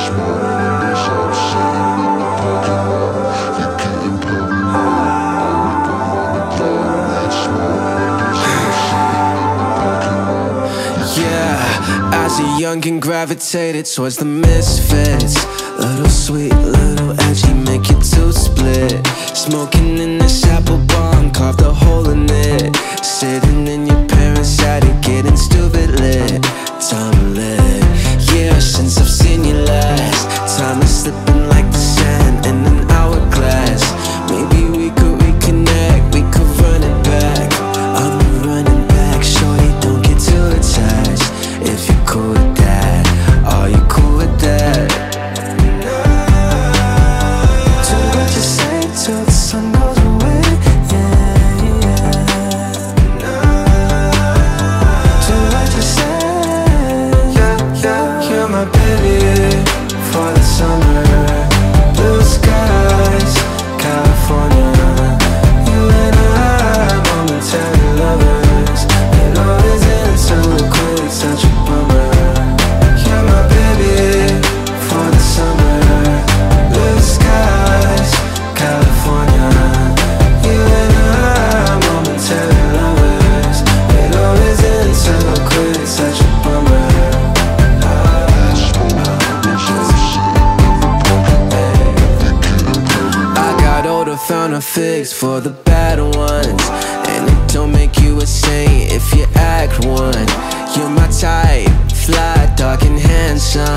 As a youngin' gravitated towards the misfits. Little sweet, little edgy, make it two split. Smoking in this apple bomb, carved a hole in it. Sitting in your parents' attic, getting stupid lit. Time lit, yeah, since I've seen you last. Time is slipping like the sand in an hourglass. Maybe we could reconnect, we could run it back. I'm running back, shorty, don't get too attached. If you're cool with that, are you cool with that? Do what you say till the sun goes away, yeah, yeah. Do what you say, yeah, yeah. You're my baby for the summer. Blue skies, California. You and I, momentary lovers. It always ends so quick, such a bummer. You're my baby for the summer. Blue skies, California. You and I, momentary lovers. It always ends so quick, such a bummer. I got older, found a fix for the bad ones. And it don't make you a saint if you act one. You're my type, fly, dark and handsome.